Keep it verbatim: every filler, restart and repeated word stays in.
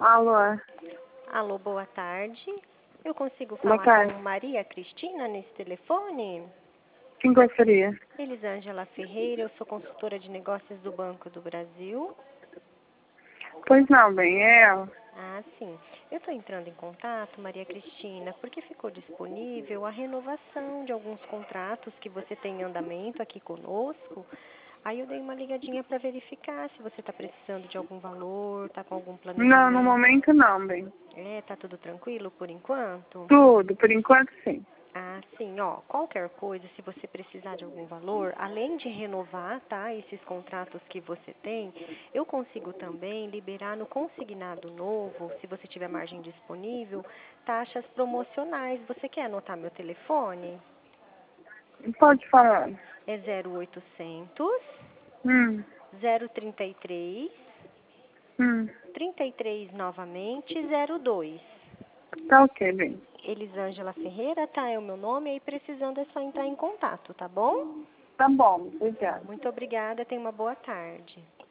Alô? Alô, boa tarde. Eu consigo Boa falar tarde. com Maria Cristina nesse telefone? Quem gostaria? Elisângela Ferreira, eu sou consultora de negócios do Banco do Brasil. Pois não, bem, é ela. Ah, sim. Eu estou entrando em contato, Maria Cristina, porque ficou disponível a renovação de alguns contratos que você tem em andamento aqui conosco. Aí eu dei uma ligadinha para verificar se você está precisando de algum valor, está com algum Não, no planejamento. momento não, bem. É, tá tudo tranquilo por enquanto? Tudo, por enquanto sim. Ah, sim, ó, qualquer coisa, se você precisar de algum valor, além de renovar, tá, esses contratos que você tem, eu consigo também liberar no consignado novo, se você tiver margem disponível, taxas promocionais. Você quer anotar meu telefone? Pode falar. É zero oitocentos, Hum, zero trinta e três, hum. trinta e três novamente, zero dois. Tá ok, bem. Elisângela Ferreira, tá, é o meu nome, aí precisando é só entrar em contato, tá bom? Tá bom, obrigada. Muito obrigada, tenha uma boa tarde.